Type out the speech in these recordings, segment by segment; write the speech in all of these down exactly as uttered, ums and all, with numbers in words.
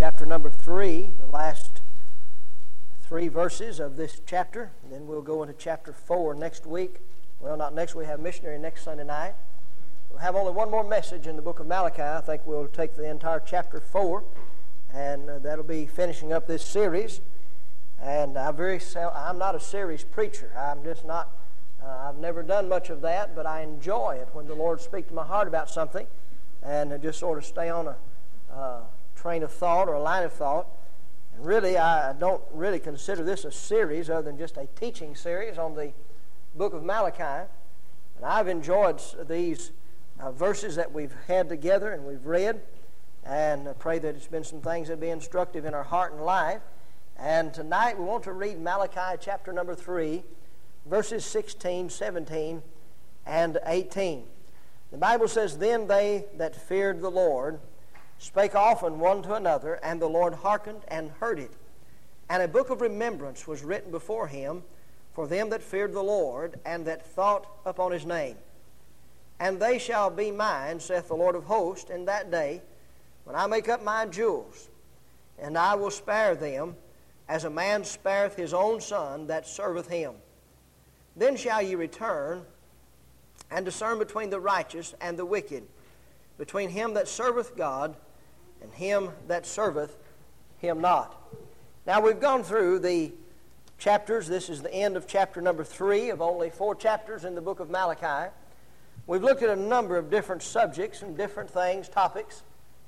chapter number three, the last three verses of this chapter. And then we'll go into chapter four next week. Well, not next week, we have missionary next Sunday night. We'll have only one more message in the book of Malachi. I think we'll take the entire chapter four, and uh, that'll be finishing up this series. And I very sel- I'm not a series preacher. I'm just not, uh, I've never done much of that, but I enjoy it when the Lord speaks to my heart about something, and just sort of stay on a uh, train of thought or a line of thought. And really, I don't really consider this a series other than just a teaching series on the book of Malachi. And I've enjoyed these uh, verses that we've had together and we've read, and I pray that it's been some things that be instructive in our heart and life. And tonight we want to read Malachi chapter number three, verses sixteen, seventeen, and eighteen. The Bible says, "Then they that feared the Lord spake often one to another, and the Lord hearkened and heard it. And a book of remembrance was written before him for them that feared the Lord, and that thought upon his name. And they shall be mine, saith the Lord of hosts, in that day, when I make up my jewels, and I will spare them, as a man spareth his own son that serveth him. Then shall ye return, and discern between the righteous and the wicked, between him that serveth God and him that serveth him not." Now we've gone through the chapters. This is the end of chapter number three of only four chapters in the book of Malachi. We've looked at a number of different subjects and different things, topics.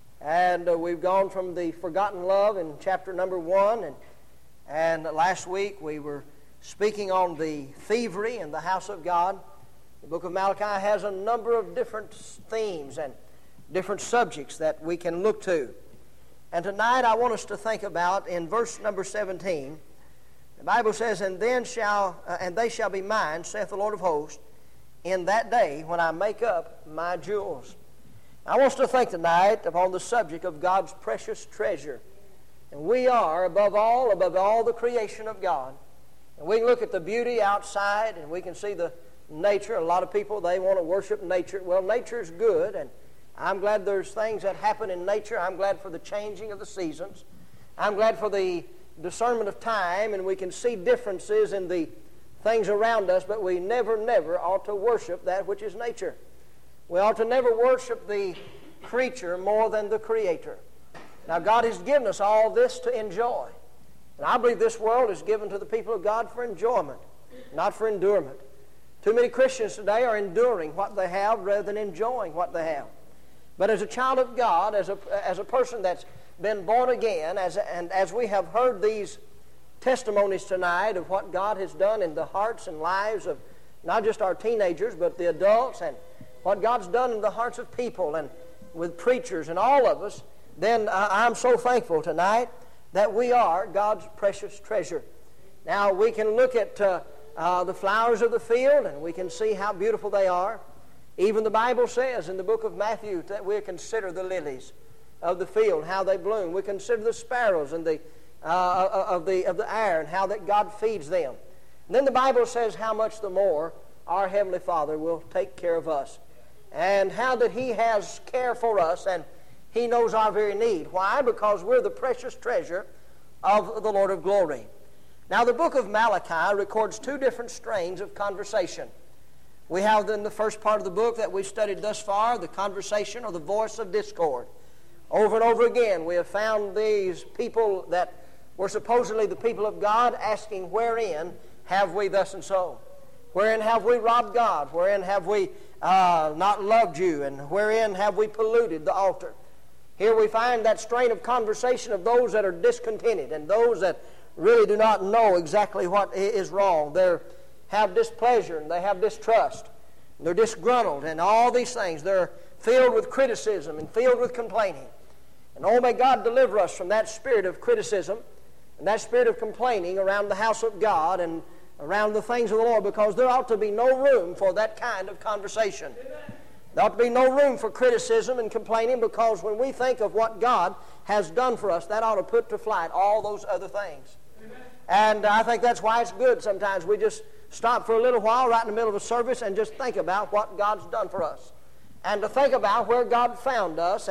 And uh, we've gone from the forgotten love in chapter number one, and And last week we were speaking on the thievery in the house of God. The book of Malachi has a number of different themes and different subjects that we can look to. And tonight I want us to think about in verse number seventeen. The Bible says, "And then shall uh, and they shall be mine, saith the Lord of hosts, in that day when I make up my jewels." I want us to think tonight upon the subject of God's precious treasure. And we are, above all, above all the creation of God. And we can look at the beauty outside, and we can see the nature. A lot of people, they want to worship nature. Well, nature is good, and I'm glad there's things that happen in nature. I'm glad for the changing of the seasons. I'm glad for the discernment of time, and we can see differences in the things around us, but we never, never ought to worship that which is nature. We ought to never worship the creature more than the Creator. Now, God has given us all this to enjoy. And I believe this world is given to the people of God for enjoyment, not for endurement. Too many Christians today are enduring what they have rather than enjoying what they have. But as a child of God, as a, as a person that's been born again, as, and as we have heard these testimonies tonight of what God has done in the hearts and lives of not just our teenagers, but the adults, and what God's done in the hearts of people and with preachers and all of us, then I'm so thankful tonight that we are God's precious treasure. Now, we can look at uh, uh, the flowers of the field, and we can see how beautiful they are. Even the Bible says in the book of Matthew that we consider the lilies of the field, how they bloom. We consider the sparrows and the, uh, of, the, of the air, and how that God feeds them. And then the Bible says how much the more our Heavenly Father will take care of us, and how that He has care for us, and He knows our very need. Why? Because we're the precious treasure of the Lord of glory. Now, the book of Malachi records two different strains of conversation. We have in the first part of the book that we've studied thus far, the conversation or the voice of discord. Over and over again, we have found these people that were supposedly the people of God asking, "Wherein have we thus and so? Wherein have we robbed God? Wherein have we uh, not loved you? And wherein have we polluted the altar?" Here we find that strain of conversation of those that are discontented and those that really do not know exactly what is wrong. They have displeasure and they have distrust. They're disgruntled and all these things. They're filled with criticism and filled with complaining. And oh, may God deliver us from that spirit of criticism and that spirit of complaining around the house of God and around the things of the Lord, because there ought to be no room for that kind of conversation. Amen. There ought to be no room for criticism and complaining, because when we think of what God has done for us, that ought to put to flight all those other things. Amen. And I think that's why it's good sometimes we just stop for a little while right in the middle of a service and just think about what God's done for us. And to think about where God found us and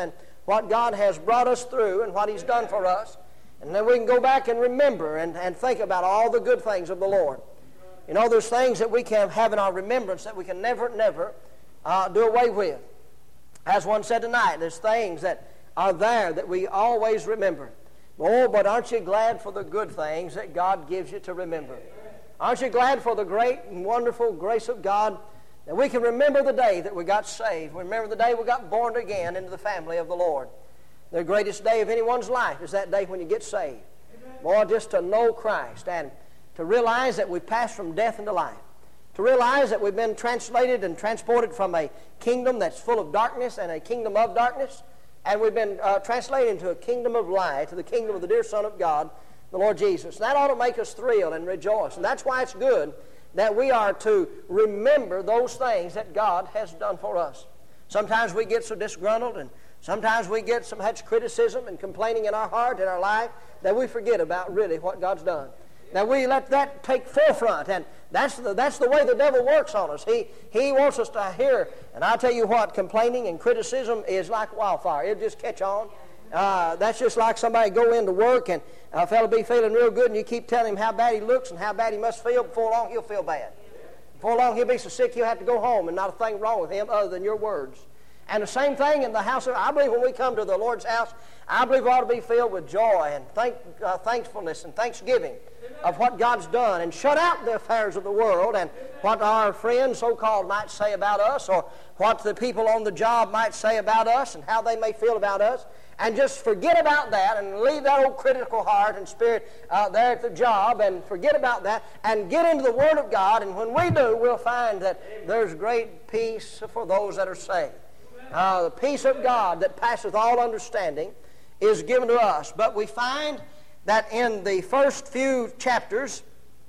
what God has brought us through and what He's done for us. And then we can go back and remember and, and think about all the good things of the Lord. You know, there's things that we can have in our remembrance that we can never, never uh, do away with. As one said tonight, there's things that are there that we always remember. Oh, but aren't you glad for the good things that God gives you to remember? Aren't you glad for the great and wonderful grace of God that we can remember the day that we got saved? We remember the day we got born again into the family of the Lord. The greatest day of anyone's life is that day when you get saved. Boy, just to know Christ and to realize that we've passed from death into life. To realize that we've been translated and transported from a kingdom that's full of darkness and a kingdom of darkness, and we've been uh, translated into a kingdom of light, to the kingdom of the dear Son of God, the Lord Jesus. That ought to make us thrill and rejoice. And that's why it's good that we are to remember those things that God has done for us. Sometimes we get so disgruntled, and sometimes we get so much criticism and complaining in our heart, in our life, that we forget about really what God's done. Now we let that take forefront, and that's the, that's the way the devil works on us. He, he wants us to hear, and I tell you what, complaining and criticism is like wildfire. It'll just catch on. Uh, that's just like somebody go into work, and a fellow be feeling real good, and you keep telling him how bad he looks and how bad he must feel. Before long, he'll feel bad. Before long, he'll be so sick he'll have to go home, and not a thing wrong with him other than your words. And the same thing in the house of, I believe when we come to the Lord's house, I believe we ought to be filled with joy and thank, uh, thankfulness and thanksgiving of what God's done, and shut out the affairs of the world and what our friends so-called might say about us, or what the people on the job might say about us and how they may feel about us, and just forget about that and leave that old critical heart and spirit uh, there at the job and forget about that and get into the Word of God. And when we do, we'll find that there's great peace for those that are saved. Uh, the peace of God that passeth all understanding is given to us. But we find that in the first few chapters,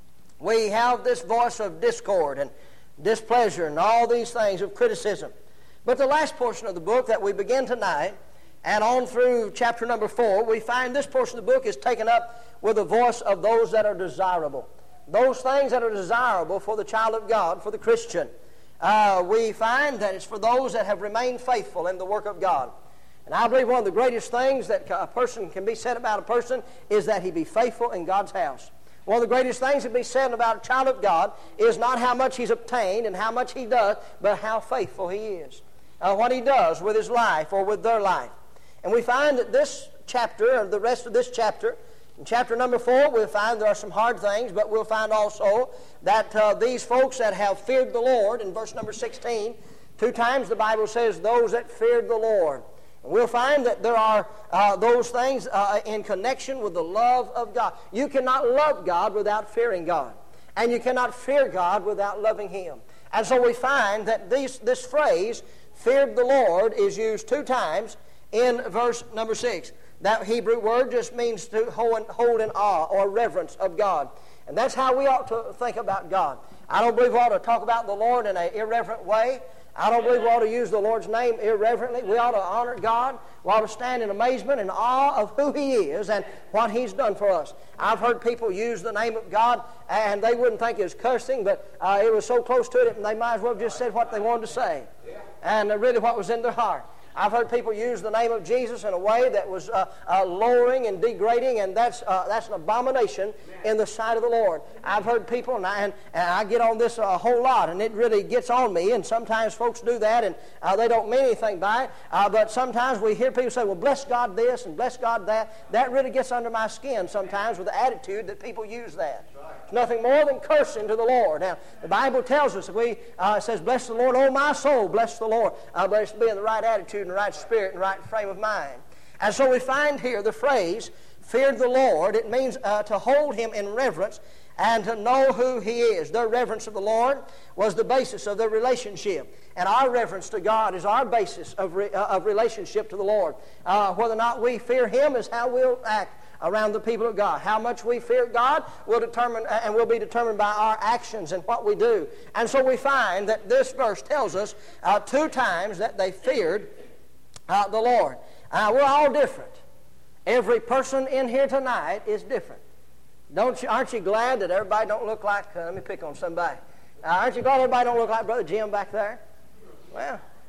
we have this voice of discord and displeasure and all these things of criticism. But the last portion of the book that we begin tonight, and on through chapter number four, we find this portion of the book is taken up with the voice of those that are desirable. Those things that are desirable for the child of God, for the Christian. Uh, we find that it's for those that have remained faithful in the work of God. And I believe one of the greatest things that a person can be said about a person is that he be faithful in God's house. One of the greatest things that can be said about a child of God is not how much he's obtained and how much he does, but how faithful he is. Uh, what he does with his life or with their life. And we find that this chapter, or the rest of this chapter, in chapter number four, we'll find there are some hard things, but we'll find also that uh, these folks that have feared the Lord, in verse number sixteen, two times the Bible says, those that feared the Lord. And we'll find that there are uh, those things uh, in connection with the love of God. You cannot love God without fearing God. And you cannot fear God without loving Him. And so we find that these, this phrase, feared the Lord, is used two times in verse number six. That Hebrew word just means to hold, hold in awe or reverence of God. And that's how we ought to think about God. I don't believe we ought to talk about the Lord in an irreverent way. I don't believe we ought to use the Lord's name irreverently. We ought to honor God. We ought to stand in amazement and awe of who He is and what He's done for us. I've heard people use the name of God, and they wouldn't think it was cursing, but uh, it was so close to it, and they might as well have just said what they wanted to say, and uh, really what was in their heart. I've heard people use the name of Jesus in a way that was uh, uh, lowering and degrading, and that's uh, that's an abomination in the sight of the Lord. I've heard people, and I, and, and I get on this a whole lot, and it really gets on me, and sometimes folks do that, and uh, they don't mean anything by it, uh, but sometimes we hear people say, well, bless God this and bless God that. That really gets under my skin sometimes with the attitude that people use that. It's nothing more than cursing to the Lord. Now, the Bible tells us, that we uh, says, bless the Lord, oh my soul, bless the Lord. Uh, but it's to be in the right attitude and the right spirit and the right frame of mind. And so we find here the phrase, feared the Lord. It means uh, to hold Him in reverence and to know who He is. Their reverence of the Lord was the basis of their relationship. And our reverence to God is our basis of, re, uh, of relationship to the Lord. Uh, whether or not we fear Him is how we'll act around the people of God. How much we fear God will determine, and will be determined by our actions and what we do. And so we find that this verse tells us uh, two times that they feared uh, the Lord. Uh, we're all different. Every person in here tonight is different. Don't you? Aren't you glad that everybody don't look like? Uh, let me pick on somebody. Uh, aren't you glad everybody don't look like Brother Jim back there? Well,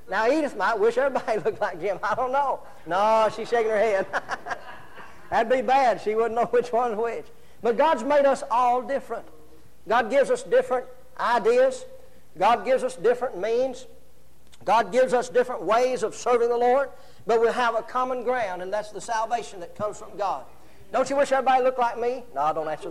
Now, Edith might wish everybody looked like Jim. I don't know. No, she's shaking her head. That'd be bad. She wouldn't know which one's which. But God's made us all different. God gives us different ideas. God gives us different means. God gives us different ways of serving the Lord. But we have a common ground, and that's the salvation that comes from God. Don't you wish everybody looked like me? No, don't answer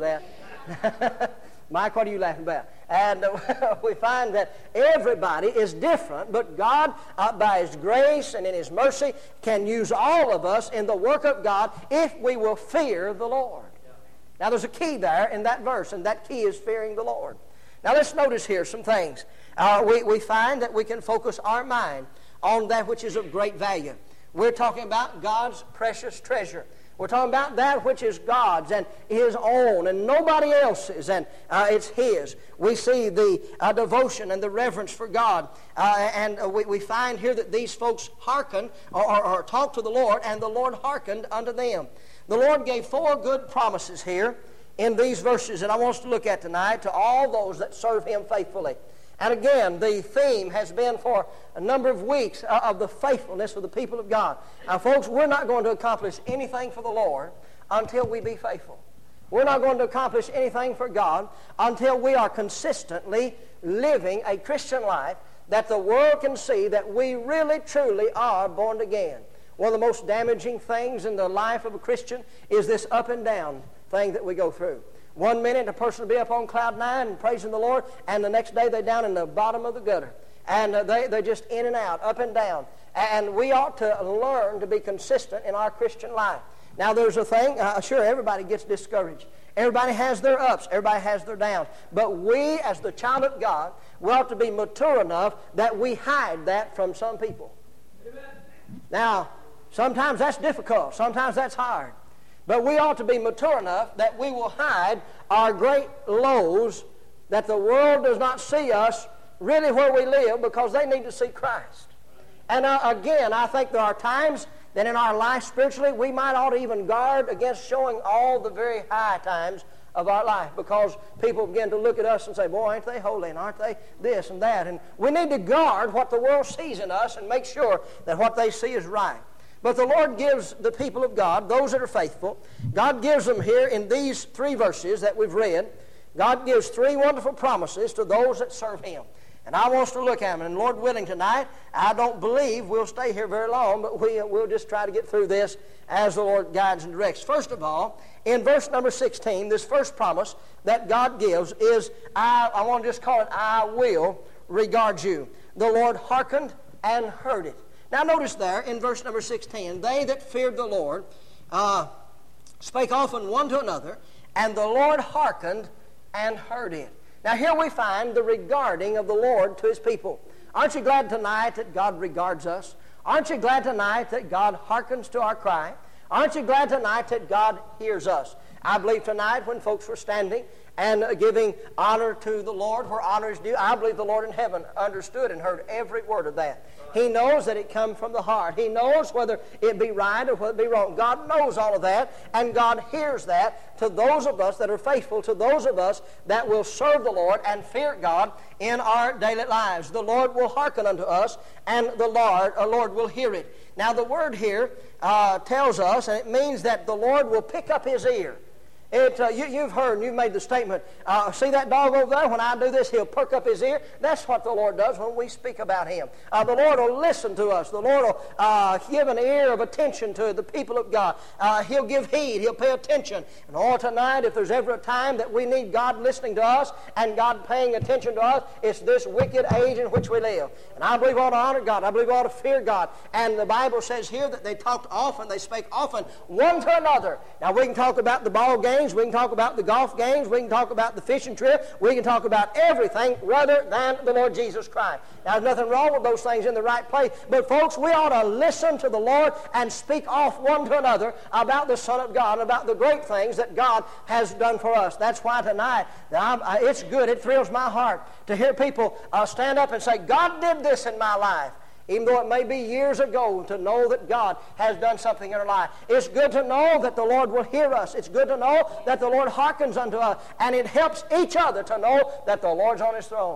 that. Mike, what are you laughing about? And uh, we find that everybody is different, but God, uh, by His grace and in His mercy, can use all of us in the work of God if we will fear the Lord. Now, there's a key there in that verse, and that key is fearing the Lord. Now, let's notice here some things. Uh, we, we find that we can focus our mind on that which is of great value. We're talking about God's precious treasure. We're talking about that which is God's and His own and nobody else's, and uh, it's His. We see the uh, devotion and the reverence for God, uh, and uh, we, we find here that these folks hearkened or, or, or talked to the Lord, and the Lord hearkened unto them. The Lord gave four good promises here in these verses, and I want us to look at tonight to all those that serve Him faithfully. And again, the theme has been for a number of weeks uh, of the faithfulness of the people of God. Now, folks, we're not going to accomplish anything for the Lord until we be faithful. We're not going to accomplish anything for God until we are consistently living a Christian life that the world can see that we really, truly are born again. One of the most damaging things in the life of a Christian is this up and down thing that we go through. One minute a person will be up on cloud nine and praising the Lord, and the next day they're down in the bottom of the gutter. And uh, they, they're just in and out, up and down. And we ought to learn to be consistent in our Christian life. Now, there's a thing, uh, sure, everybody gets discouraged. Everybody has their ups. Everybody has their downs. But we, as the child of God, we ought to be mature enough that we hide that from some people. Amen. Now, sometimes that's difficult. Sometimes that's hard. But we ought to be mature enough that we will hide our great lows, that the world does not see us really where we live, because they need to see Christ. And uh, again, I think there are times that in our life spiritually we might ought to even guard against showing all the very high times of our life, because people begin to look at us and say, boy, ain't they holy, and aren't they this and that. And we need to guard what the world sees in us and make sure that what they see is right. But the Lord gives the people of God, those that are faithful, God gives them here in these three verses that we've read, God gives three wonderful promises to those that serve Him. And I want us to look at them. And Lord willing tonight, I don't believe we'll stay here very long, but we, we'll just try to get through this as the Lord guides and directs. First of all, in verse number sixteen, this first promise that God gives is, I, I want to just call it, I will regard you. The Lord hearkened and heard it. Now notice there in verse number sixteen, they that feared the Lord uh, spake often one to another, and the Lord hearkened and heard it. Now here we find the regarding of the Lord to His people. Aren't you glad tonight that God regards us? Aren't you glad tonight that God hearkens to our cry? Aren't you glad tonight that God hears us? I believe tonight when folks were standing and giving honor to the Lord where honor is due, I believe the Lord in heaven understood and heard every word of that. He knows that it comes from the heart. He knows whether it be right or whether it be wrong. God knows all of that, and God hears that to those of us that are faithful, to those of us that will serve the Lord and fear God in our daily lives. The Lord will hearken unto us, and the Lord, uh, Lord will hear it. Now the word here uh, tells us, and it means that the Lord will pick up His ear. It, uh, you, you've heard and you've made the statement, uh, see that dog over there? When I do this, he'll perk up his ear. That's what the Lord does when we speak about Him. Uh, the Lord will listen to us. The Lord will uh, give an ear of attention to the people of God. Uh, he'll give heed. He'll pay attention. And all tonight, if there's ever a time that we need God listening to us and God paying attention to us, it's this wicked age in which we live. And I believe we ought to honor God. I believe we ought to fear God. And the Bible says here that they talked often, they spake often one to another. Now we can talk about the ball game. We can talk about the golf games. We can talk about the fishing trip. We can talk about everything rather than the Lord Jesus Christ. Now, there's nothing wrong with those things in the right place. But, folks, we ought to listen to the Lord and speak off one to another about the Son of God, about the great things that God has done for us. That's why tonight, I, it's good. It thrills my heart to hear people uh, stand up and say, God did this in my life. Even though it may be years ago, to know that God has done something in our life. It's good to know that the Lord will hear us. It's good to know that the Lord hearkens unto us. And it helps each other to know that the Lord's on His throne.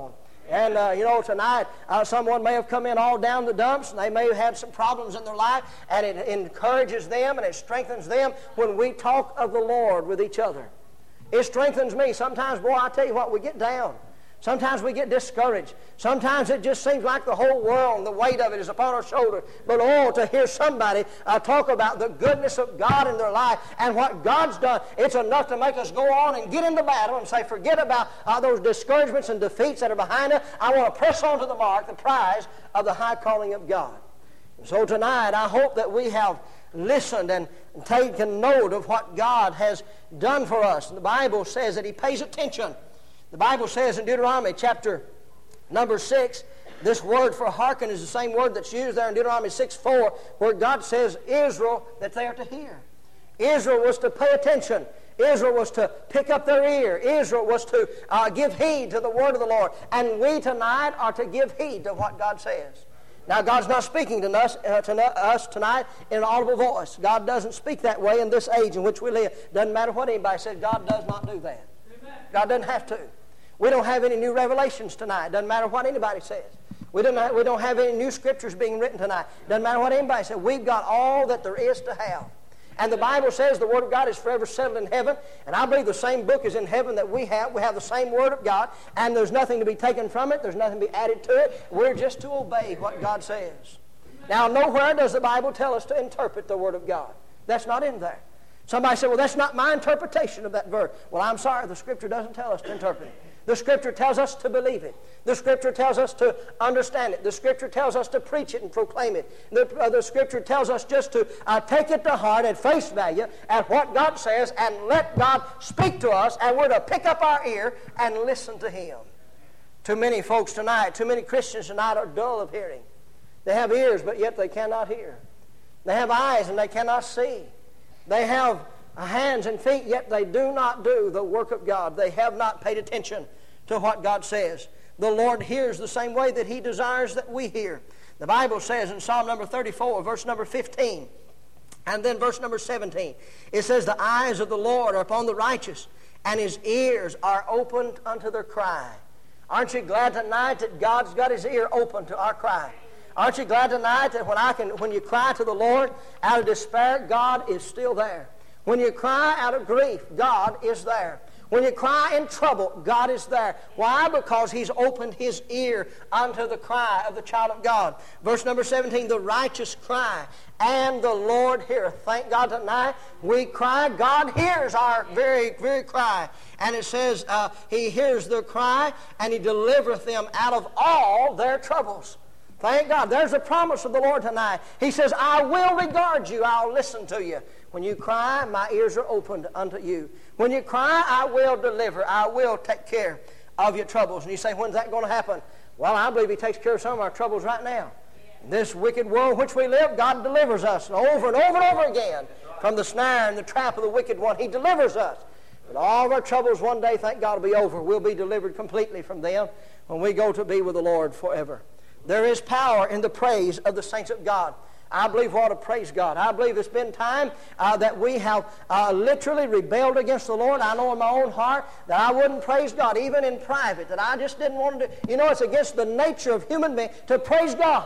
And, uh, you know, tonight, uh, someone may have come in all down the dumps, and they may have had some problems in their life, and it encourages them and it strengthens them when we talk of the Lord with each other. It strengthens me. Sometimes, boy, I tell you what, we get down. Sometimes we get discouraged. Sometimes it just seems like the whole world and the weight of it is upon our shoulder. But oh, to hear somebody uh, talk about the goodness of God in their life and what God's done, it's enough to make us go on and get into battle and say, forget about uh, those discouragements and defeats that are behind us. I want to press on to the mark, the prize of the high calling of God. And so tonight, I hope that we have listened and taken note of what God has done for us. And the Bible says that He pays attention. The Bible says in Deuteronomy chapter number six, this word for hearken is the same word that's used there in Deuteronomy six four, where God says, Israel, that they are to hear. Israel was to pay attention. Israel was to pick up their ear. Israel was to uh, give heed to the word of the Lord. And we tonight are to give heed to what God says. Now, God's not speaking to us, uh, to us tonight in an audible voice. God doesn't speak that way in this age in which we live. Doesn't matter what anybody says, God does not do that. Amen. God doesn't have to. We don't have any new revelations tonight. Doesn't matter what anybody says. We don't have, we don't have any new scriptures being written tonight. Doesn't matter what anybody says. We've got all that there is to have. And the Bible says the Word of God is forever settled in heaven. And I believe the same book is in heaven that we have. We have the same Word of God. And there's nothing to be taken from it. There's nothing to be added to it. We're just to obey what God says. Now, nowhere does the Bible tell us to interpret the Word of God. That's not in there. Somebody said, well, that's not my interpretation of that verse. Well, I'm sorry. The Scripture doesn't tell us to interpret it. The Scripture tells us to believe it. The Scripture tells us to understand it. The Scripture tells us to preach it and proclaim it. The, uh, the Scripture tells us just to uh, take it to heart at face value at what God says and let God speak to us, and we're to pick up our ear and listen to Him. Too many folks tonight, too many Christians tonight are dull of hearing. They have ears, but yet they cannot hear. They have eyes, and they cannot see. They have hands and feet, yet they do not do the work of God. They have not paid attention to what God says. The Lord hears the same way that He desires that we hear. The Bible says in Psalm number thirty-four, verse number fifteen, and then verse number seventeen, it says, the eyes of the Lord are upon the righteous, and His ears are opened unto their cry. Aren't you glad tonight that God's got His ear open to our cry? Aren't you glad tonight that when I can, when you cry to the Lord out of despair, God is still there? When you cry out of grief, God is there. When you cry in trouble, God is there. Why? Because He's opened His ear unto the cry of the child of God. Verse number seventeen, the righteous cry, and the Lord heareth. Thank God tonight we cry. God hears our very, very cry. And it says uh, He hears their cry, and He delivereth them out of all their troubles. Thank God. There's a promise of the Lord tonight. He says, I will regard you. I'll listen to you. When you cry, my ears are opened unto you. When you cry, I will deliver. I will take care of your troubles. And you say, when's that going to happen? Well, I believe He takes care of some of our troubles right now. In this wicked world in which we live, God delivers us over and over and over again from the snare and the trap of the wicked one. He delivers us. But all of our troubles one day, thank God, will be over. We'll be delivered completely from them when we go to be with the Lord forever. There is power in the praise of the saints of God. I believe we ought to praise God. I believe it's been time uh, that we have uh, literally rebelled against the Lord. I know in my own heart that I wouldn't praise God, even in private, that I just didn't want to do. You know, it's against the nature of human beings to praise God.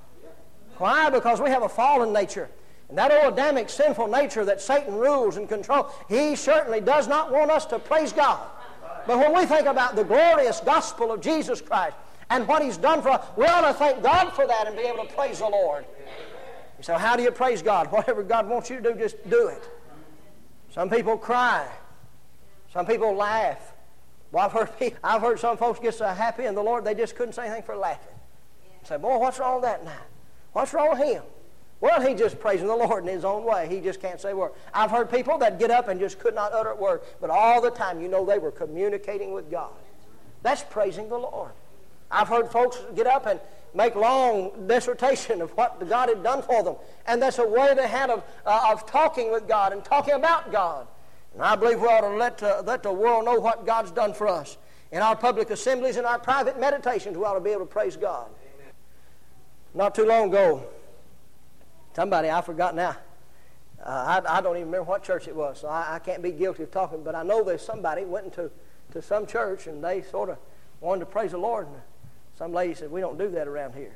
Why? Because we have a fallen nature. And that old Adamic sinful nature that Satan rules and controls, he certainly does not want us to praise God. But when we think about the glorious gospel of Jesus Christ and what He's done for us, we ought to thank God for that and be able to praise the Lord. So how do you praise God? Whatever God wants you to do, just do it. Some people cry. Some people laugh. Well, I've heard, people, I've heard some folks get so happy in the Lord they just couldn't say anything for laughing. Say, boy, what's wrong with that now? What's wrong with him? Well, he's just praising the Lord in his own way. He just can't say a word. I've heard people that get up and just could not utter a word, but all the time you know they were communicating with God. That's praising the Lord. I've heard folks get up and make long dissertation of what God had done for them. And that's a way they had of, uh, of talking with God and talking about God. And I believe we ought to let, uh, let the world know what God's done for us. In our public assemblies and our private meditations, we ought to be able to praise God. Amen. Not too long ago, somebody, I forgot now, uh, I, I don't even remember what church it was, so I, I can't be guilty of talking, but I know there's somebody went into to some church and they sort of wanted to praise the Lord. And Some lady said, we don't do that around here.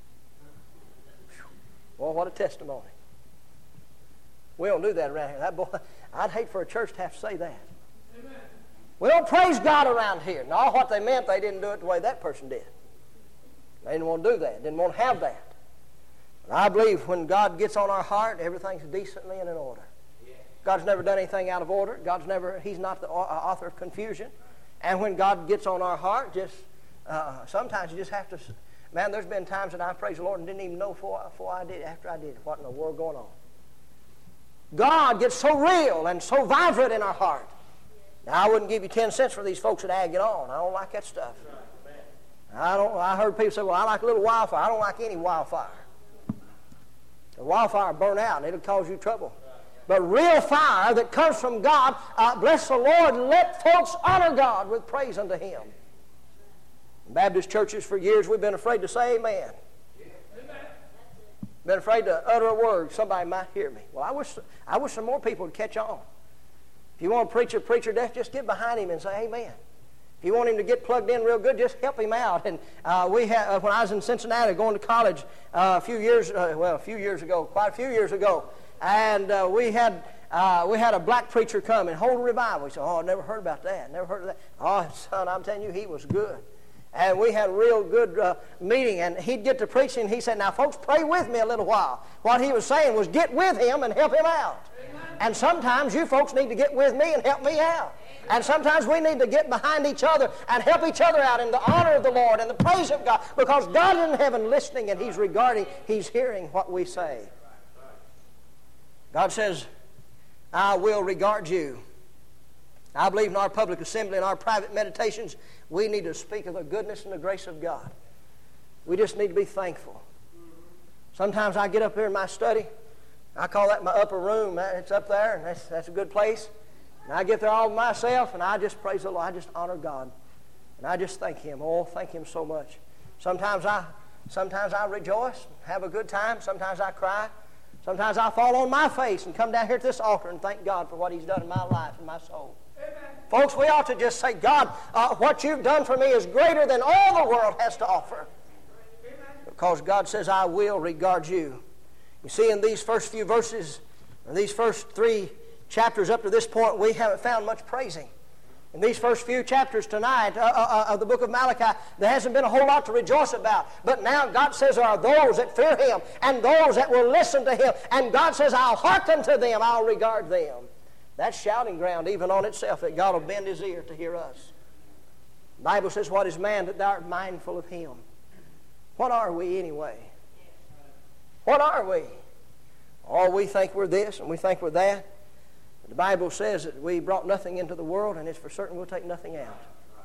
Well, what a testimony. We don't do that around here. That boy, I'd hate for a church to have to say that. Amen. We don't praise God around here. No, what they meant, they didn't do it the way that person did. They didn't want to do that. Didn't want to have that. But I believe when God gets on our heart, everything's decently and in order. God's never done anything out of order. God's never, He's not the author of confusion. And when God gets on our heart, just uh, sometimes you just have to, man, there's been times that I praised the Lord and didn't even know before, before I did, after I did, what in the world going on. God gets so real and so vibrant in our heart. Now, I wouldn't give you ten cents for these folks that ag it on. I don't like that stuff. I don't. I heard people say, well, I like a little wildfire. I don't like any wildfire. The wildfire burn out and it'll cause you trouble. But real fire that comes from God, uh, bless the Lord, and let folks honor God with praise unto Him. In Baptist churches for years, we've been afraid to say amen. Been afraid to utter a word. Somebody might hear me. Well, I wish, I wish some more people would catch on. If you want to preach a preacher death, just get behind him and say amen. If you want him to get plugged in real good, just help him out. And uh, we had, uh, when I was in Cincinnati going to college uh, a few years, uh, well, a few years ago, quite a few years ago, and uh, we had uh, we had a black preacher come and hold a revival. He said, "Oh, I never heard about that. Never heard of that." Oh, son, I'm telling you, he was good. And we had a real good uh, meeting, and he'd get to preaching. He said, "Now, folks, pray with me a little while." What he was saying was, get with him and help him out. Amen. And sometimes you folks need to get with me and help me out. Amen. And sometimes we need to get behind each other and help each other out in the honor of the Lord and the praise of God, because God is in heaven listening, and He's regarding, He's hearing what we say. God says, I will regard you. I believe in our public assembly and our private meditations, we need to speak of the goodness and the grace of God. We just need to be thankful. Sometimes I get up here in my study. I call that my upper room. It's up there, and that's, that's a good place. And I get there all by myself, and I just praise the Lord. I just honor God. And I just thank Him. Oh, thank Him so much. Sometimes I, sometimes I rejoice, have a good time. Sometimes I cry. Sometimes I fall on my face and come down here to this altar and thank God for what He's done in my life and my soul. Amen. Folks, we ought to just say, God, uh, what you've done for me is greater than all the world has to offer. Amen. Because God says, I will regard you. You see, in these first few verses, in these first three chapters up to this point, we haven't found much praising. In these first few chapters tonight uh, uh, of the book of Malachi, there hasn't been a whole lot to rejoice about. But now God says there are those that fear Him and those that will listen to Him. And God says, I'll hearken to them, I'll regard them. That's shouting ground even on itself, that God will bend His ear to hear us. The Bible says, what is man that thou art mindful of him? What are we anyway? What are we? Oh, we think we're this and we think we're that. The Bible says that we brought nothing into the world, and it's for certain we'll take nothing out.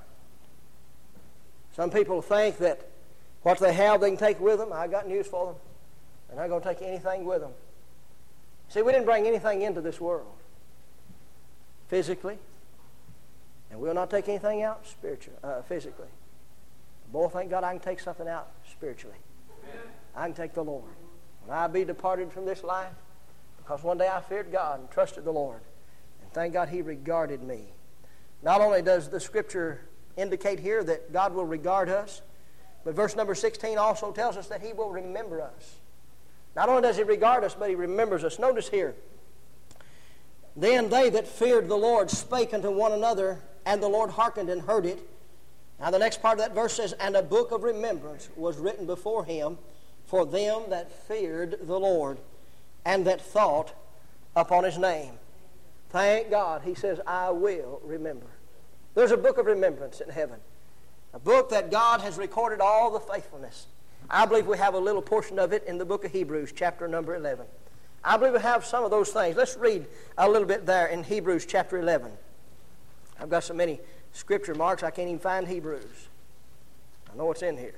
Some people think that what they have they can take with them. I got news for them. They're not going to take anything with them. See, we didn't bring anything into this world physically, and we'll not take anything out spiritually, uh, physically. Boy, thank God I can take something out spiritually. Amen. I can take the Lord. When I be departed from this life, because one day I feared God and trusted the Lord. And thank God He regarded me. Not only does the Scripture indicate here that God will regard us, but verse number sixteen also tells us that He will remember us. Not only does He regard us, but He remembers us. Notice here, then they that feared the Lord spake unto one another, and the Lord hearkened and heard it. Now the next part of that verse says, and a book of remembrance was written before Him for them that feared the Lord, and that thought upon His name. Thank God, He says, I will remember. There's a book of remembrance in heaven. A book that God has recorded all the faithfulness. I believe we have a little portion of it in the book of Hebrews, chapter number eleven. I believe we have some of those things. Let's read a little bit there in Hebrews chapter eleven. I've got so many scripture marks I can't even find Hebrews. I know it's in here.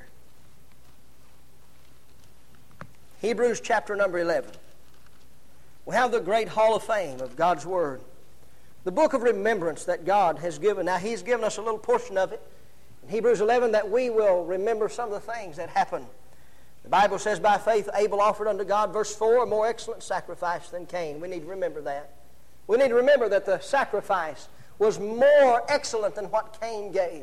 Hebrews chapter number eleven. We have the great hall of fame of God's Word. The book of remembrance that God has given. Now, He's given us a little portion of it in Hebrews eleven that we will remember some of the things that happened. The Bible says, by faith Abel offered unto God, verse four, a more excellent sacrifice than Cain. We need to remember that. We need to remember that the sacrifice was more excellent than what Cain gave.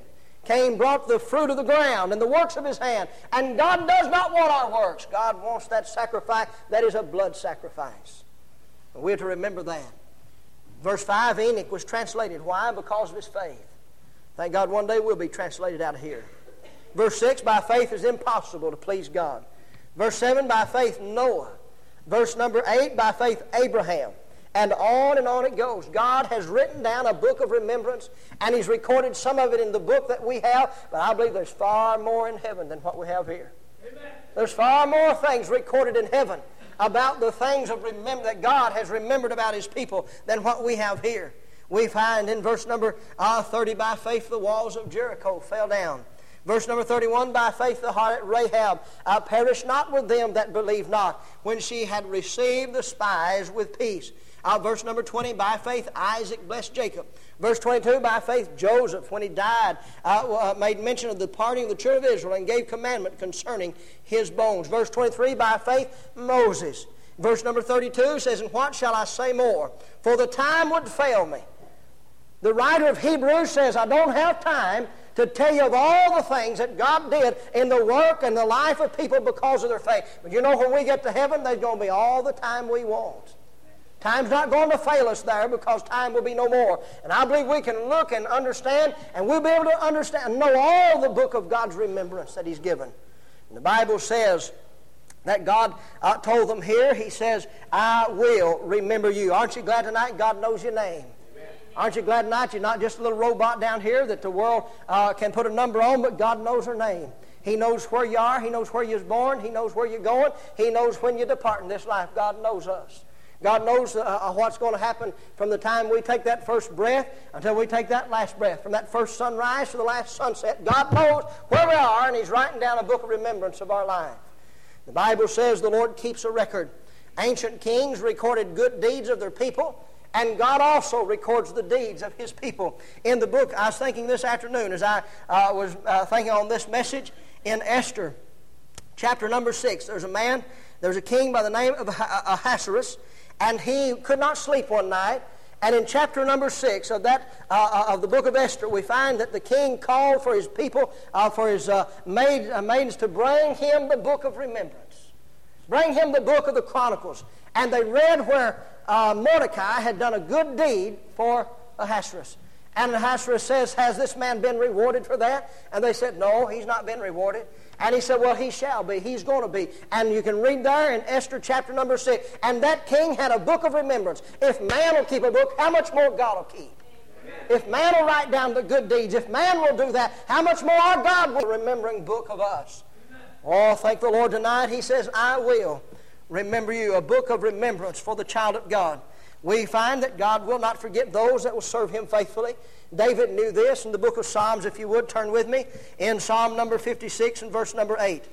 Cain brought the fruit of the ground and the works of his hand. And God does not want our works. God wants that sacrifice that is a blood sacrifice. And we're to remember that. Verse five, Enoch was translated. Why? Because of his faith. Thank God one day we'll be translated out of here. Verse six, by faith it is impossible to please God. Verse seven, by faith Noah. Verse number eight, by faith Abraham. And on and on it goes. God has written down a book of remembrance, and He's recorded some of it in the book that we have, but I believe there's far more in heaven than what we have here. Amen. There's far more things recorded in heaven about the things of remember that God has remembered about His people than what we have here. We find in verse number uh, thirty, by faith the walls of Jericho fell down. Verse number thirty-one, by faith the harlot Rahab uh, perished not with them that believed not, when she had received the spies with peace. Uh, verse number twenty, by faith Isaac blessed Jacob. Verse twenty-two, by faith Joseph, when he died, uh, uh, made mention of the parting of the children of Israel and gave commandment concerning his bones. Verse twenty-three, by faith Moses. Verse number thirty-two says, and what shall I say more? For the time would fail me. The writer of Hebrews says, I don't have time to tell you of all the things that God did in the work and the life of people because of their faith. But you know, when we get to heaven, there's going to be all the time we want. Time's not going to fail us there, because time will be no more. And I believe we can look and understand, and we'll be able to understand and know all the book of God's remembrance that He's given. And the Bible says that God uh, told them here, He says, I will remember you. Aren't you glad tonight God knows your name? Aren't you glad tonight you're not just a little robot down here that the world uh, can put a number on, but God knows her name. He knows where you are. He knows where you was born. He knows where you're going. He knows when you depart in this life. God knows us. God knows uh, what's going to happen from the time we take that first breath until we take that last breath, from that first sunrise to the last sunset. God knows where we are, and He's writing down a book of remembrance of our life. The Bible says the Lord keeps a record. Ancient kings recorded good deeds of their people, and God also records the deeds of His people. In the book, I was thinking this afternoon as I uh, was uh, thinking on this message, in Esther, chapter number six, there's a man, there's a king by the name of Ahasuerus, and he could not sleep one night. And in chapter number six of that uh, of the book of Esther, we find that the king called for his people, uh, for his uh, maid, uh, maidens to bring him the book of remembrance. Bring him the book of the Chronicles. And they read where uh, Mordecai had done a good deed for Ahasuerus. And Ahasuerus says, has this man been rewarded for that? And they said, no, he's not been rewarded. And he said, well, he shall be. He's going to be. And you can read there in Esther chapter number six. And that king had a book of remembrance. If man will keep a book, how much more God will keep? Amen. If man will write down the good deeds, if man will do that, how much more our God will remembering book of us? Amen. Oh, thank the Lord tonight. He says, I will remember you, a book of remembrance for the child of God. We find that God will not forget those that will serve Him faithfully. David knew this in the book of Psalms. If you would, turn with me in Psalm number fifty-six and verse number eight.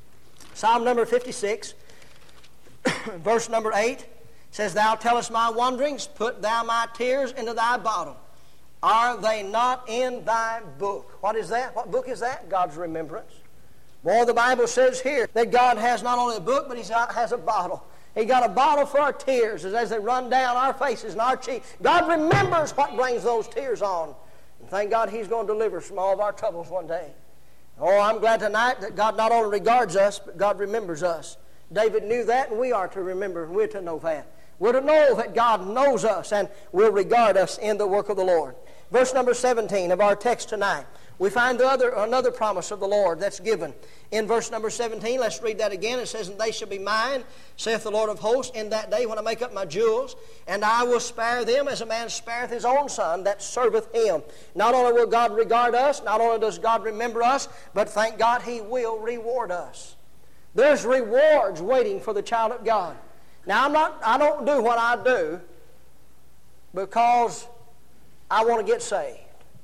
Psalm number fifty-six, verse number eight says, Thou tellest my wanderings, put thou my tears into thy bottle. Are they not in thy book? What is that? What book is that? God's remembrance. Boy, the Bible says here that God has not only a book, but He has a bottle. He got a bottle for our tears as they run down our faces and our cheeks. God remembers what brings those tears on. And thank God He's going to deliver us from all of our troubles one day. Oh, I'm glad tonight that God not only regards us, but God remembers us. David knew that, and we are to remember, and we're to know that. We're to know that God knows us and will regard us in the work of the Lord. Verse number seventeen of our text tonight. We find the other, another promise of the Lord that's given. In verse number seventeen, let's read that again. It says, And they shall be mine, saith the Lord of hosts, in that day when I make up my jewels, and I will spare them as a man spareth his own son that serveth him. Not only will God regard us, not only does God remember us, but thank God He will reward us. There's rewards waiting for the child of God. Now, I'm not, I don't do what I do because I want to get saved.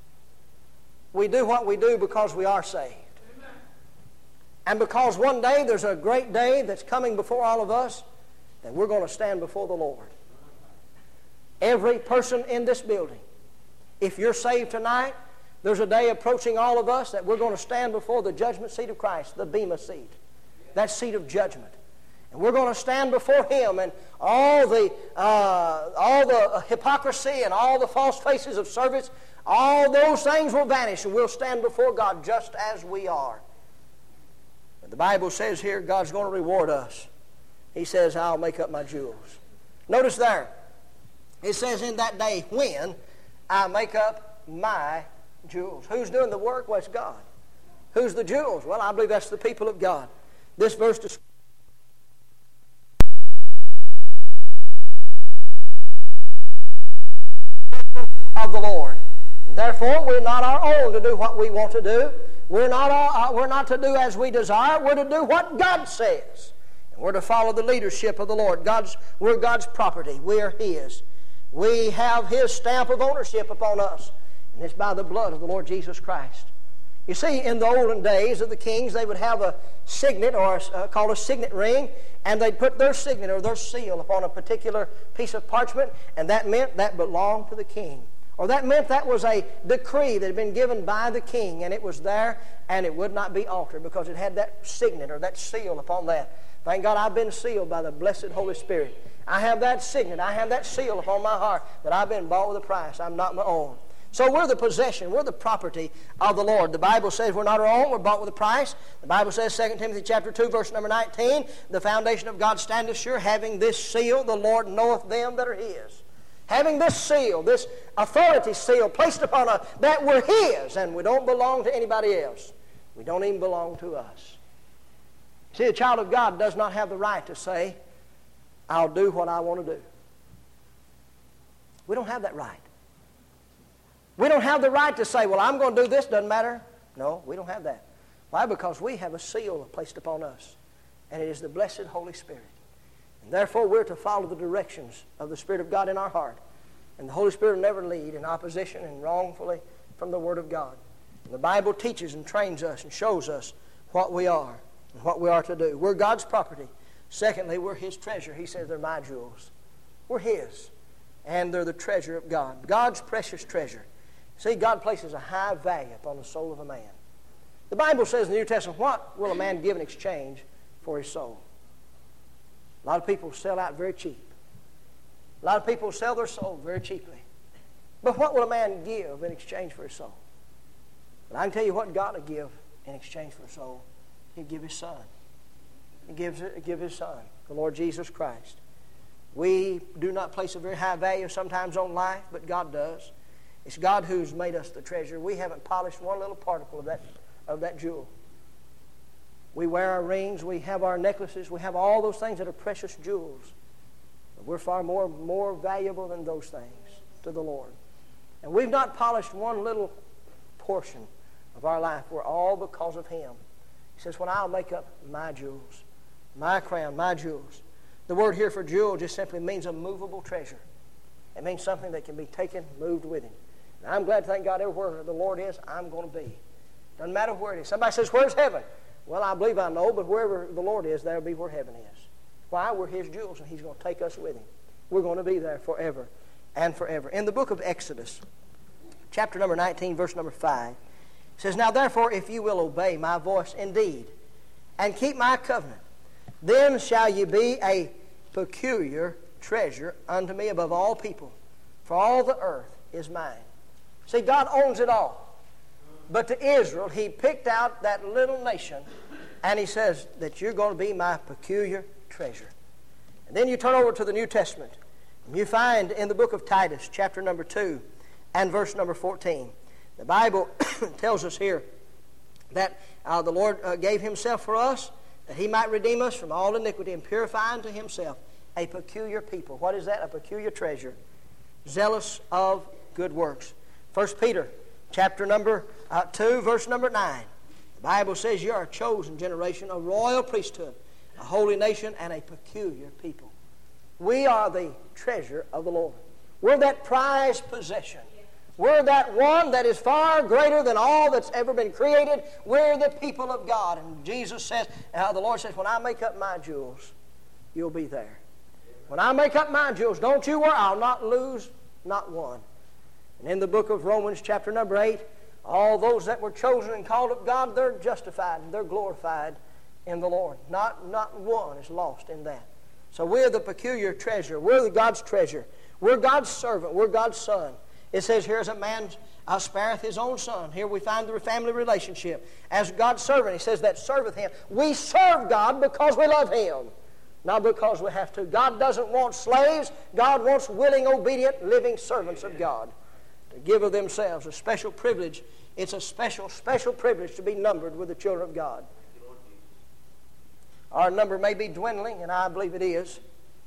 We do what we do because we are saved. Amen. And because one day there's a great day that's coming before all of us, that we're going to stand before the Lord. Every person in this building, if you're saved tonight, there's a day approaching all of us that we're going to stand before the judgment seat of Christ, the Bema seat, that seat of judgment. And we're going to stand before Him, and all the uh, all the hypocrisy and all the false faces of service All those things will vanish and we'll stand before God just as we are. And the Bible says here God's going to reward us. He says, I'll make up my jewels. Notice there, it says in that day when I make up my jewels. Who's doing the work? Well, it's God. Who's the jewels? Well, I believe that's the people of God. This verse describes of the Lord. Therefore, we're not our own to do what we want to do. We're not, our, we're not to do as we desire. We're to do what God says. And we're to follow the leadership of the Lord. God's, we're God's property. We're His. We have His stamp of ownership upon us. And it's by the blood of the Lord Jesus Christ. You see, in the olden days of the kings, they would have a signet, or a, uh, called a signet ring, and they'd put their signet or their seal upon a particular piece of parchment, and that meant that belonged to the king. Or that meant that was a decree that had been given by the king, and it was there, and it would not be altered because it had that signet or that seal upon that. Thank God I've been sealed by the blessed Holy Spirit. I have that signet, I have that seal upon my heart that I've been bought with a price. I'm not my own. So we're the possession, we're the property of the Lord. The Bible says we're not our own, we're bought with a price. The Bible says, Second Timothy chapter two, verse number nineteen, the foundation of God standeth sure, having this seal, the Lord knoweth them that are His. Having this seal, this authority seal placed upon us, that we're His, and we don't belong to anybody else. We don't even belong to us. See, a child of God does not have the right to say, I'll do what I want to do. We don't have that right. We don't have the right to say, well, I'm going to do this, doesn't matter. No, we don't have that. Why? Because we have a seal placed upon us, and it is the blessed Holy Spirit. And therefore, we're to follow the directions of the Spirit of God in our heart. And the Holy Spirit will never lead in opposition and wrongfully from the Word of God. And the Bible teaches and trains us and shows us what we are and what we are to do. We're God's property. Secondly, we're His treasure. He says they're my jewels. We're His, and they're the treasure of God. God's precious treasure. See, God places a high value upon the soul of a man. The Bible says in the New Testament, what will a man give in exchange for his soul? A lot of people sell out very cheap. A lot of people sell their soul very cheaply. But what will a man give in exchange for his soul? But I can tell you what God will give in exchange for his soul. He'd give His Son. He gives it, give His Son, the Lord Jesus Christ. We do not place a very high value sometimes on life, but God does. It's God who's made us the treasure. We haven't polished one little particle of that, of that jewel. We wear our rings, we have our necklaces, we have all those things that are precious jewels. But we're far more, more valuable than those things to the Lord. And we've not polished one little portion of our life. We're all because of Him. He says, when I'll make up my jewels, my crown, my jewels. The word here for jewel just simply means a movable treasure. It means something that can be taken, moved with Him. And I'm glad, thank God, everywhere the Lord is, I'm going to be. Doesn't matter where it is. Somebody says, where's heaven? Well, I believe I know, but wherever the Lord is, that'll be where heaven is. Why? We're His jewels, and He's going to take us with Him. We're going to be there forever and forever. In the book of Exodus, chapter number nineteen, verse number five, it says, now therefore, if you will obey my voice indeed, and keep my covenant, then shall you be a peculiar treasure unto me above all people, for all the earth is mine. See, God owns it all. But to Israel, He picked out that little nation, and He says that you're going to be my peculiar treasure. And then you turn over to the New Testament, and you find in the book of Titus, chapter number two, and verse number fourteen, the Bible tells us here that uh, the Lord uh, gave Himself for us, that He might redeem us from all iniquity and purify unto Himself a peculiar people. What is that? A peculiar treasure. Zealous of good works. First Peter chapter number uh, two, verse number nine. The Bible says you are a chosen generation, a royal priesthood, a holy nation, and a peculiar people. We are the treasure of the Lord. We're that prized possession. We're that one that is far greater than all that's ever been created. We're the people of God. And Jesus says, uh, the Lord says, when I make up my jewels, you'll be there. When I make up my jewels, don't you worry, I'll not lose not one. And in the book of Romans, chapter number eight, all those that were chosen and called of God, they're justified and they're glorified in the Lord. Not, not one is lost in that. So we're the peculiar treasure. We're the God's treasure. We're God's servant. We're God's son. It says here, as a man uh, spareth his own son. Here we find the family relationship. As God's servant, he says that serveth him. We serve God because we love him, not because we have to. God doesn't want slaves. God wants willing, obedient, living servants of God to give of themselves. A special privilege. It's a special, special privilege to be numbered with the children of God. Our number may be dwindling, and I believe it is.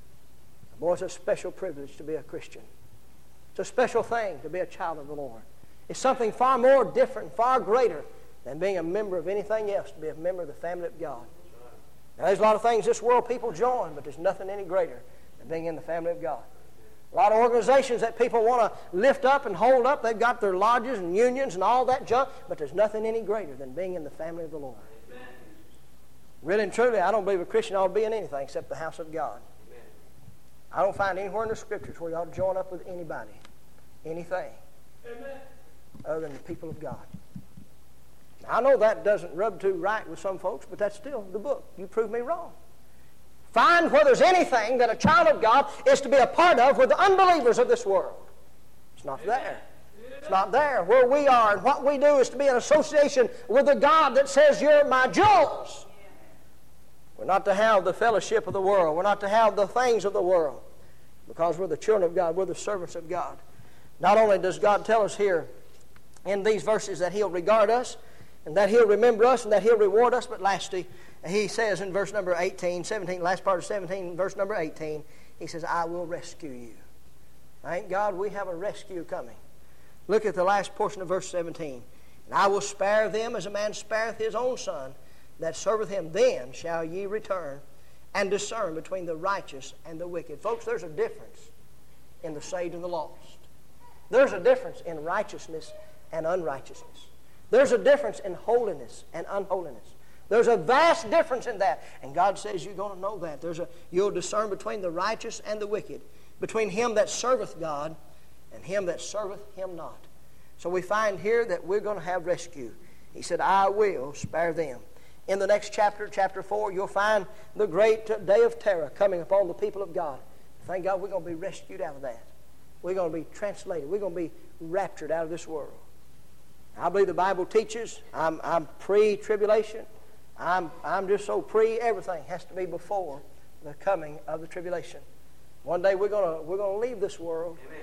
Boy, it's a special privilege to be a Christian. It's a special thing to be a child of the Lord. It's something far more different, far greater than being a member of anything else, to be a member of the family of God. Now, there's a lot of things this world people join, but there's nothing any greater than being in the family of God. A lot of organizations that people want to lift up and hold up, they've got their lodges and unions and all that junk, but there's nothing any greater than being in the family of the Lord. Amen. Really and truly, I don't believe a Christian ought to be in anything except the house of God. Amen. I don't find anywhere in the Scriptures where you ought to join up with anybody, anything, Amen. Other than the people of God. Now, I know that doesn't rub too right with some folks, but that's still the book. You prove me wrong. Find where there's anything that a child of God is to be a part of with the unbelievers of this world. It's not there. It's not there. Where we are and what we do is to be in association with the God that says, you're my jewels. We're not to have the fellowship of the world. We're not to have the things of the world, because we're the children of God. We're the servants of God. Not only does God tell us here in these verses that he'll regard us and that he'll remember us and that he'll reward us, but lastly, he says in verse number eighteen, seventeen, last part of seventeen, verse number eighteen, he says, I will rescue you. Thank God we have a rescue coming. Look at the last portion of verse seventeen. And I will spare them as a man spareth his own son that serveth him. Then shall ye return and discern between the righteous and the wicked. Folks, there's a difference in the saved and the lost. There's a difference in righteousness and unrighteousness. There's a difference in holiness and unholiness. There's a vast difference in that. And God says you're going to know that. There's a, you'll discern between the righteous and the wicked, between him that serveth God and him that serveth him not. So we find here that we're going to have rescue. He said, I will spare them. In the next chapter, chapter four, you'll find the great day of terror coming upon the people of God. Thank God we're going to be rescued out of that. We're going to be translated. We're going to be raptured out of this world. I believe the Bible teaches I'm, I'm pre-tribulation. I'm, I'm just so pre, everything has to be before the coming of the tribulation. One day we're going to we're going to leave this world. Amen.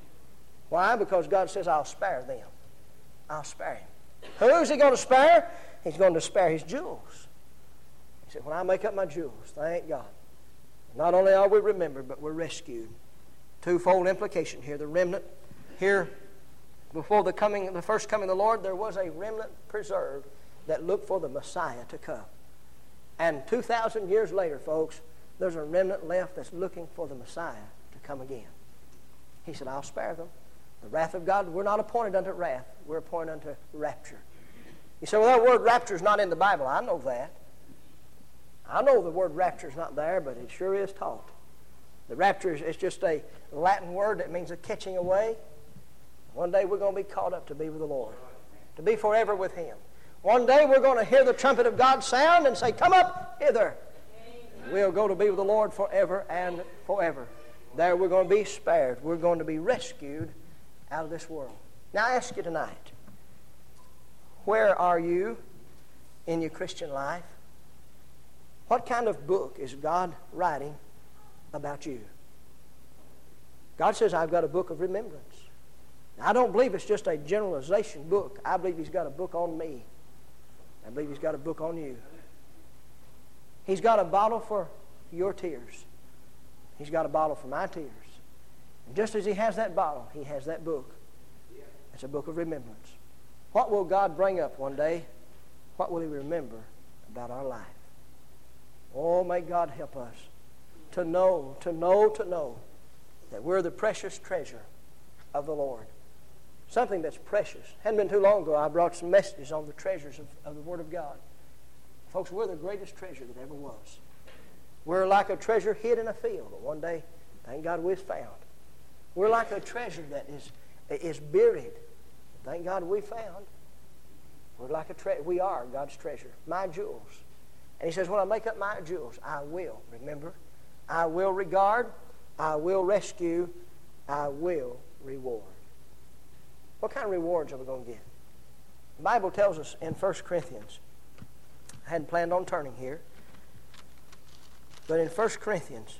Why? Because God says, I'll spare them. I'll spare him. Who is he going to spare? He's going to spare his jewels. He said, when I make up my jewels, thank God. Not only are we remembered, but we're rescued. Twofold implication here. The remnant here, before the coming, the first coming of the Lord, there was a remnant preserved that looked for the Messiah to come. And two thousand years later, folks, there's a remnant left that's looking for the Messiah to come again. He said, I'll spare them. The wrath of God, we're not appointed unto wrath. We're appointed unto rapture. You say, well, that word rapture is not in the Bible. I know that. I know the word rapture is not there, but it sure is taught. The rapture is, is just a Latin word that means a catching away. One day we're going to be caught up to be with the Lord, to be forever with him. One day we're going to hear the trumpet of God sound and say, come up hither. Amen. We'll go to be with the Lord forever and forever. There we're going to be spared. We're going to be rescued out of this world. Now I ask you tonight, where are you in your Christian life? What kind of book is God writing about you? God says, I've got a book of remembrance. Now, I don't believe it's just a generalization book. I believe he's got a book on me. I believe he's got a book on you. He's got a bottle for your tears. He's got a bottle for my tears. And just as he has that bottle, he has that book. It's a book of remembrance. What will God bring up one day? What will he remember about our life? Oh, may God help us to know, to know, to know that we're the precious treasure of the Lord. Something that's precious. Hadn't been too long ago, I brought some messages on the treasures of, of the Word of God. Folks, we're the greatest treasure that ever was. We're like a treasure hid in a field, but one day, thank God, we're found. We're like a treasure that is, is buried. Thank God we found. We're like a tre- we are God's treasure, my jewels. And he says, when I make up my jewels, I will remember, I will regard, I will rescue, I will reward. What kind of rewards are we going to get? The Bible tells us in First Corinthians, I hadn't planned on turning here, but in First Corinthians,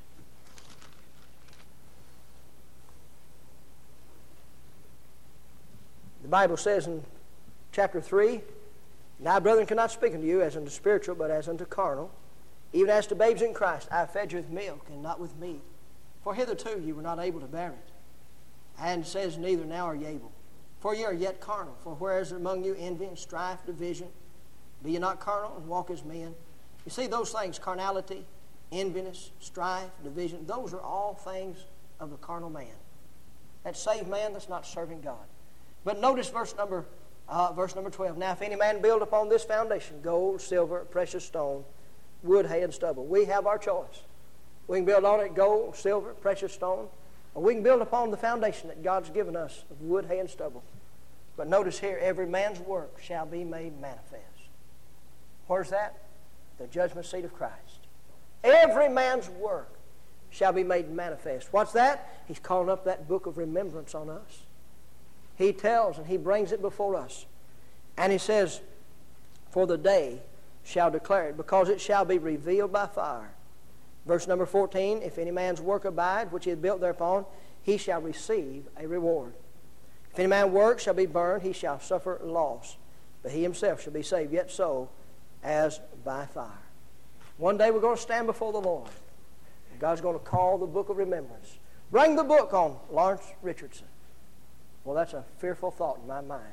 the Bible says in chapter three, "Now, brethren, cannot speak unto you as unto spiritual, but as unto carnal, even as to babes in Christ. I have fed you with milk, and not with meat. For hitherto you were not able to bear it. And says, neither now are ye able. For ye are yet carnal. For whereas among you envy and strife, division, be ye not carnal, and walk as men." You see, those things, carnality, enviness, strife, division, those are all things of the carnal man. That saved man that's not serving God. But notice verse number uh, verse number twelve. "Now if any man build upon this foundation, gold, silver, precious stone, wood, hay, and stubble." We have our choice. We can build on it gold, silver, precious stone, or we can build upon the foundation that God's given us of wood, hay, and stubble. But notice here, every man's work shall be made manifest. Where's that? The judgment seat of Christ. Every man's work shall be made manifest. What's that? He's calling up that book of remembrance on us. He tells and he brings it before us. And he says, "For the day shall declare it, because it shall be revealed by fire." Verse number fourteen, "If any man's work abide, which he hath built thereupon, he shall receive a reward. If any man work shall be burned, he shall suffer loss, but he himself shall be saved, yet so as by fire." One day we're going to stand before the Lord. And God's going to call the book of remembrance. Bring the book on Lawrence Richardson. Well, that's a fearful thought in my mind.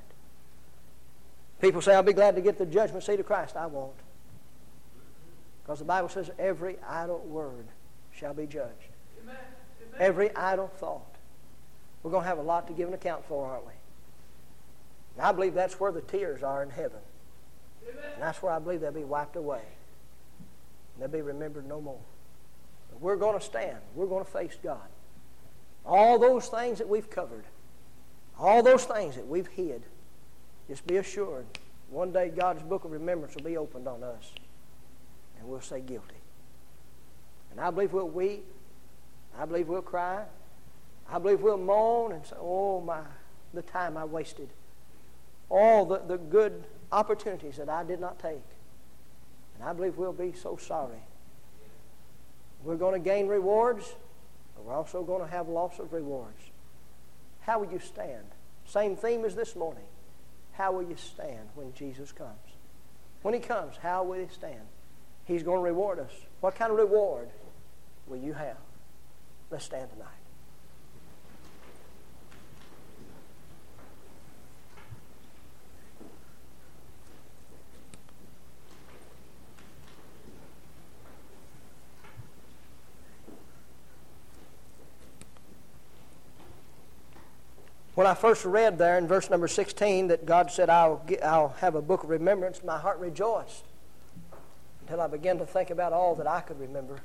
People say, "I'll be glad to get the judgment seat of Christ." I won't. Because the Bible says every idle word shall be judged. Amen. Amen. Every idle thought. We're going to have a lot to give an account for, aren't we? And I believe that's where the tears are in heaven. Amen. And that's where I believe they'll be wiped away. And they'll be remembered no more. But we're going to stand. We're going to face God. All those things that we've covered, all those things that we've hid, just be assured, one day God's book of remembrance will be opened on us. And we'll say guilty. And I believe we'll weep. I believe we'll cry. I believe we'll moan and say, "Oh my, the time I wasted. All the, the good opportunities that I did not take." And I believe we'll be so sorry. We're going to gain rewards, but we're also going to have loss of rewards. How will you stand? Same theme as this morning. How will you stand when Jesus comes? When he comes, how will you stand? He's going to reward us. What kind of reward will you have? Let's stand tonight. When I first read there in verse number sixteen that God said, I'll, get, I'll have a book of remembrance, my heart rejoiced until I began to think about all that I could remember.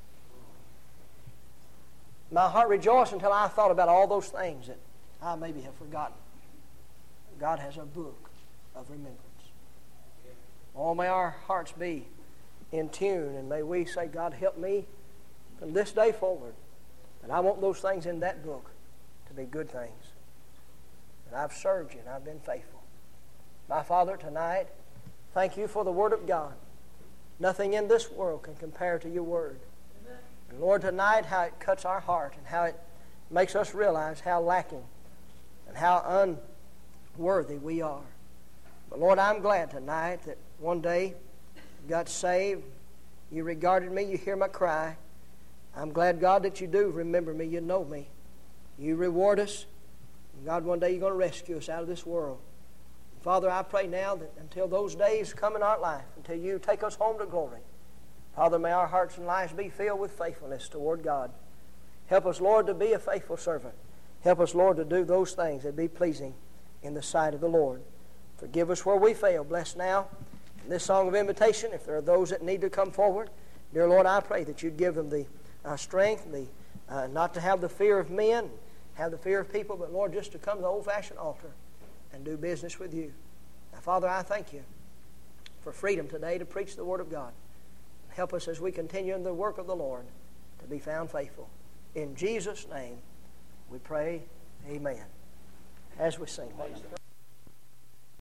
My heart rejoiced until I thought about all those things that I maybe have forgotten. God has a book of remembrance. Oh, may our hearts be in tune, and may we say, "God, help me from this day forward, that I want those things in that book to be good things. And I've served you and I've been faithful." My Father, tonight, thank you for the Word of God. Nothing in this world can compare to your Word. Amen. And Lord, tonight, how it cuts our heart and how it makes us realize how lacking and how unworthy we are. But Lord, I'm glad tonight that one day you got saved. You regarded me. You hear my cry. I'm glad, God, that you do remember me. You know me. You reward us. And God, one day you're going to rescue us out of this world. And Father, I pray now that until those days come in our life, until you take us home to glory, Father, may our hearts and lives be filled with faithfulness toward God. Help us, Lord, to be a faithful servant. Help us, Lord, to do those things that be pleasing in the sight of the Lord. Forgive us where we fail. Bless now in this song of invitation, if there are those that need to come forward. Dear Lord, I pray that you'd give them the uh, strength, the uh, not to have the fear of men, have the fear of people, but Lord, just to come to the old-fashioned altar and do business with you. Now, Father, I thank you for freedom today to preach the Word of God. Help us as we continue in the work of the Lord to be found faithful. In Jesus' name we pray, amen. as we sing.